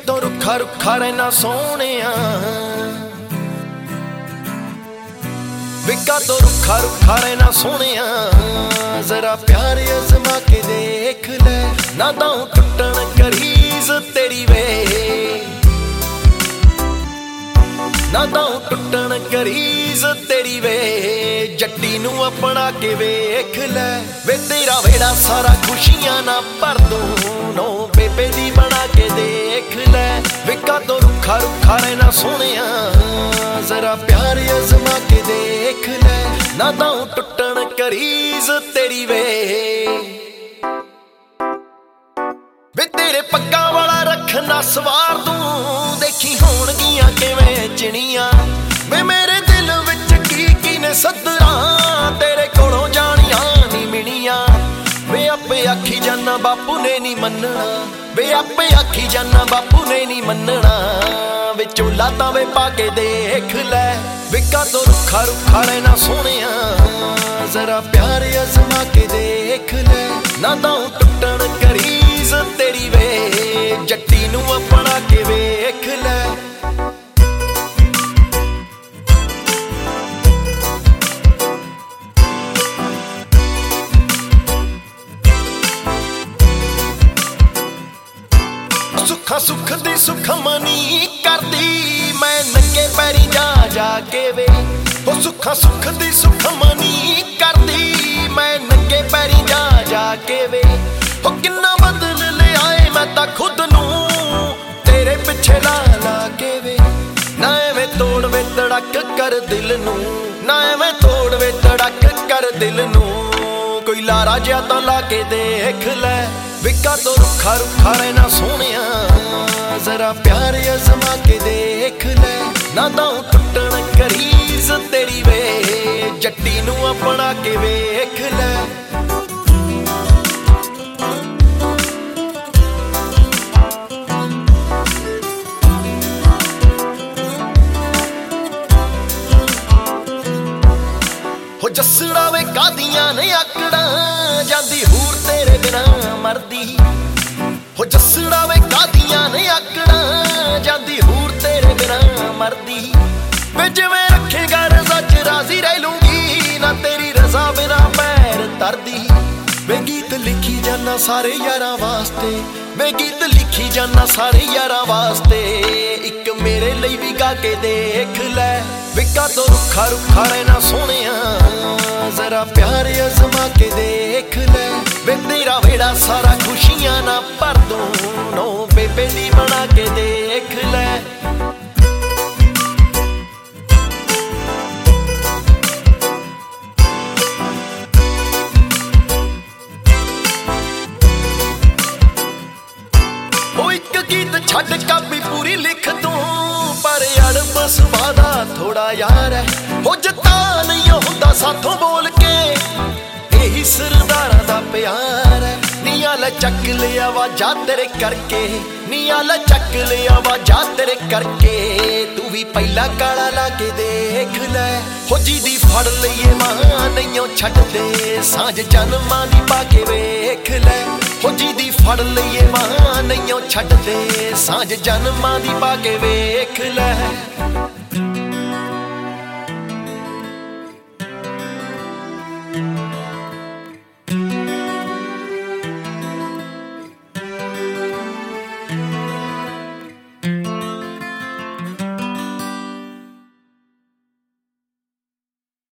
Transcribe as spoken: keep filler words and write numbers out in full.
तो रुखा रुखा रहना सोहणिया, विका तो रुखा रुखा रहना सोहणिया। जरा प्यार अजमा के देख ले, ना दाऊं टुटण करीज तेरी वे, ना दाऊं टुटण करीज तेरी वे। जट्टी नू अपना के वेख ले, वे तेरा वेड़ा सारा खुशियां ना भर दूं। नो बेबे दी बना के देख ले, विका तो रुखा रुखा रहना सोहणिया। जरा प्यार अजमा के देख ले, ना दाऊं टुटण करीज तेरी वे। वे तेरे पग्गा वाला रखना सवार दूं, देखी होणगियां किवें चिड़ियां। वे मेरे दिल विच की की ने सदरां, तेरे कोलों जानियां नी मिलियां। वे आपे आखी जाना बापू ने नी मनना, वे आपे आखी जाना बापू ने नी मनना। वे चोला तावे पाके देख ले, विका तो रुखा रुखा रहना सोहणिया। जरा प्यार अजमा के देख ले, ना दाऊं टुटण करीज तेरी वे। जट्टी नू अपना के वेख ले, सुखा सुख दी सुखमनी करदी, मैं नंगे पैरी जा जा के वे। ओ सुखा सुख दी सुखमनी करदी, मैं नंगे पैरी जा जा के वे। ओ किन्ना बदल ले आए मैं तां खुद नू, तेरे पिछे ला ला के वे। ना एवें तोड़ वे तड़क कर दिल नू, ना एवें तोड़ वे तड़क कर दिल नू। कोई लारा जिहा तां ला के देख ले, विका तो रुखा रुखा रहना सोहणिया। जरा प्यार अजमा के देख ले, ना दाऊं टुटण करीज तेरी वे। जट्टी नू अपना के वेख ले, हो जसड़ा वे कादियां ने आकड़ा, जांदी हूर तेरे बिना मरदी। हो जसड़ा वे कादियां ने आकड़ा, जांदी हूर तेरे बिना मरदी। वे जिवें रखेगा रज़ा च राजी रह लूंगी, ना तेरी रज़ा बिना पैर तरदी। वे गीत लिखी जाना सारे यारां वास्ते, वे गीत लिखी जाना सारे यारां वास्ते। इक मेरे ਲਈ भी गा के देख ले, विका तो रुखा रुखा रहना सोहणिया। जरा प्यार अजमा के देख ले, वे तेरा वेड़ा सारा खुशियां ना भर दूं। नो बेबे दी बना के देख ले, ओ एक गीत छड्ड कापी पूरी लिख दूं, पर अड़ बसवा दा थोड़ा यार है। हो जता नहीं हुंदा साथों बोल के, यही सरदारां दा प्यार है। निया ला चक लिया वाजा तेरे करके, निया ला चक लिया वाजा तेरे करके। तू भी पहला काला ला के देख ले, हो जी दी फड़ लईए मां नहीं छड्डदे। सांझ जन्मां दी पाके वेख ले, हो जी दी फड़ लईए मां नहीं छड्डदे। सांझ जन्मां दी पाके वेख ले।